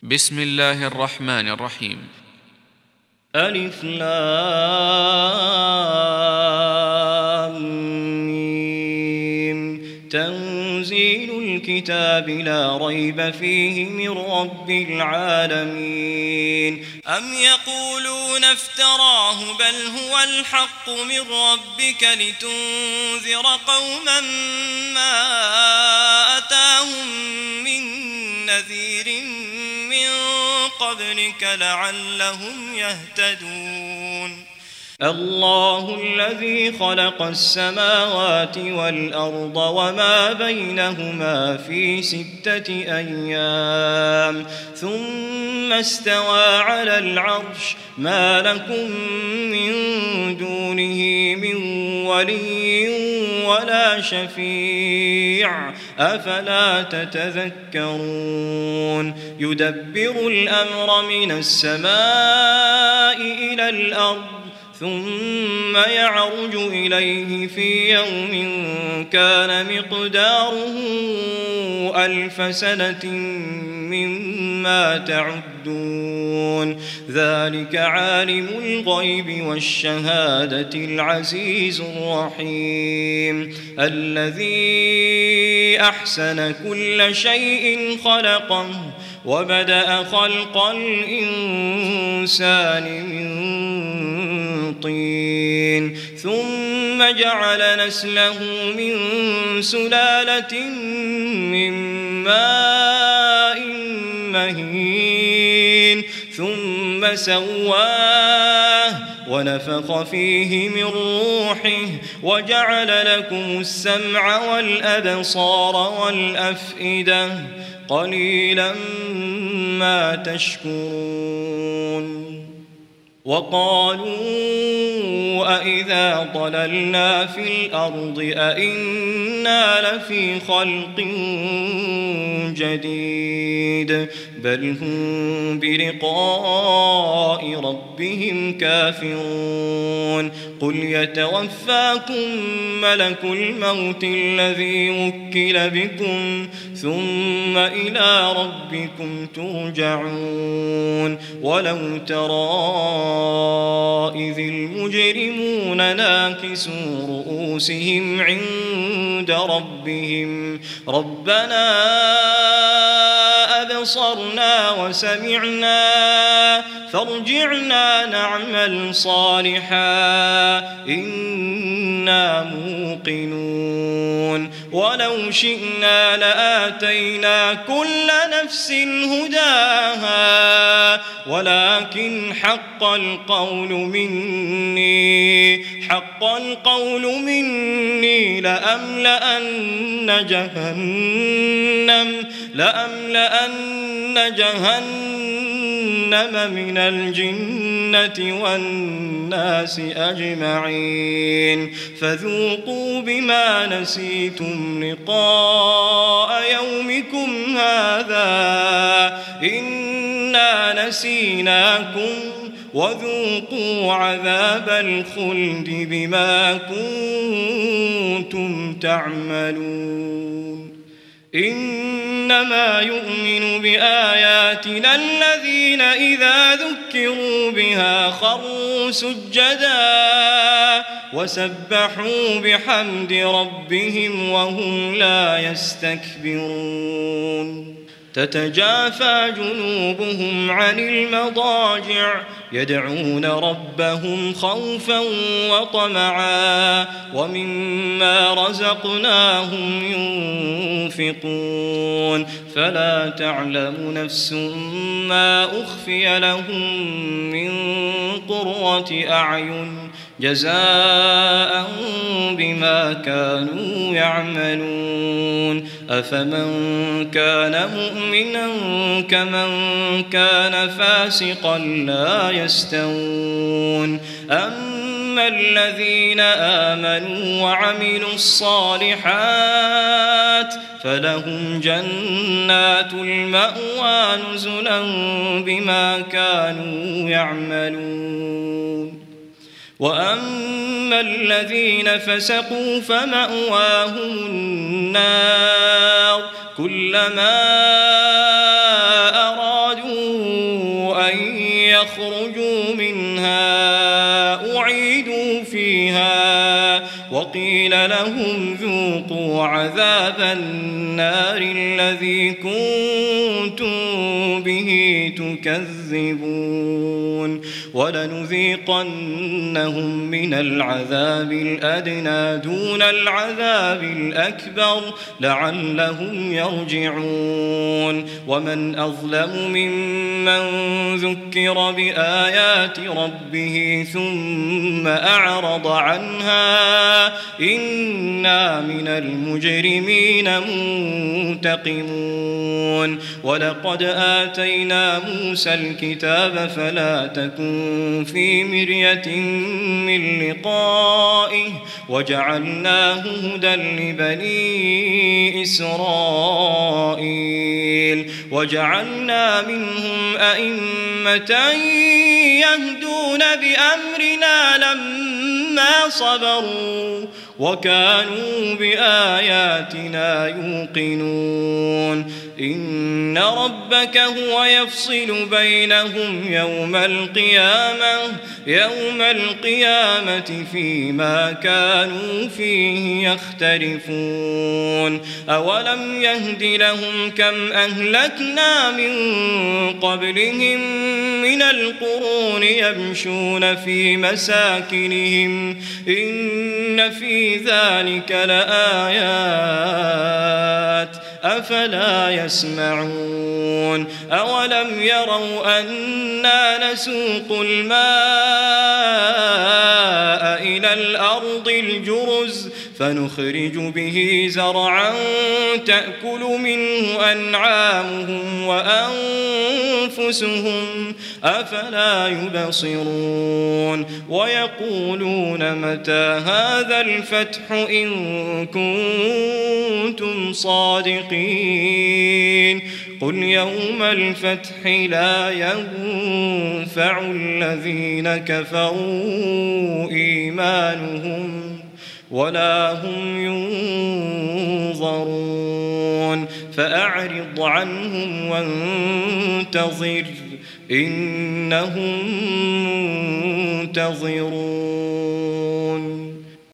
بسم الله الرحمن الرحيم. ألف لام ميم. تنزيل الكتاب لا ريب فيه من رب العالمين. أم يقولون افتراه بل هو الحق من ربك لتنذر قوما ما أتاهم من نذير من قبلك لعلهم يهتدون. الله الذي خلق السماوات والأرض وما بينهما في 6 أيام ثم استوى على العرش ما لكم من دونه من ولي ولا شفيع أفلا تتذكرون. يدبر الأمر من السماء إلى الأرض ثم يعرج إليه في يوم كان مقداره 1000 سنة مما تعدون. ذلك عالم الغيب والشهادة العزيز الرحيم الذي أحسن كل شيء خلقه وبدأ خلق الإنسان من طين ثم جعل نسله من سلالة من ماء مهين ثم سواه ونفخ فيه من روحه وجعل لكم السمع والأبصار والأفئدة قليلا ما تشكرون. وقالوا أإذا ضللنا في الأرض أإنا لفي خلق جديد بل هم بلقاء ربهم كافرون. قل يتوفاكم ملك الموت الذي وكل بكم ثم إلى ربكم ترجعون. ولو ترى إذ المجرمون ناكسوا رؤوسهم عند ربهم ربنا أبصرنا وسمعنا فارجعنا نعمل صالحا إنا موقنون. ولو شئنا لآتينا كل نفس هداها ولكن حق القول مني لأملأن جهنم من الجنة والناس أجمعين فذوقوا بما نسيتم لقاء يومكم هذا إنا نسيناكم وذوقوا عذاب الخلد بما كنتم تعملون. إنما يؤمن بآياتنا الذين إذا ذكروا بها خروا سجدا وسبحوا بحمد ربهم وهم لا يستكبرون. تتجافى جنوبهم عن المضاجع يدعون ربهم خوفا وطمعا ومما رزقناهم ينفقون. فلا تعلم نفس ما أخفي لهم من قرة أعين جزاء بما كانوا يعملون. أفمن كان مؤمنا كمن كان فاسقا لا يستوون. أما الذين آمنوا وعملوا الصالحات فلهم جنات المأوى نزلا بما كانوا يعملون. وأما الذين فسقوا فمأواهم النار كلما أرادوا قيل لهم ذوقوا عذاب النار الذي كنتم به تكذبون ولنذيقنهم من العذاب الأدنى دون العذاب الأكبر لعلهم يرجعون ومن أظلم ممن ذكر بآيات ربه ثم أعرض عنها إنا من المجرمين منتقمون ولقد آتينا موسى الكتاب فلا تكن في مرية من لقائه وجعلناه هدى لبني إسرائيل وجعلنا منهم أئمة يهدون بأمرنا لما صبروا وكانوا بآياتنا يوقنون إن ربك هو يفصل بينهم يوم القيامة فيما كانوا فيه يختلفون أولم يهد لهم كم أهلكنا من قبلهم من القرون يمشون في مساكنهم إن في ذلك لآيات أفلا يسمعون أولم يروا أنا نسوق الماء إلى الأرض الجرز فنخرج به زرعا تأكل منه أنعامهم وأنفسهم أفلا يبصرون ويقولون متى هذا الفتح إن كنتم صادقين قل يوم الفتح لا ينفع الذين كفروا إيمانهم ولا هم ينظرون فأعرض عنهم وانتظر إنهم منتظرون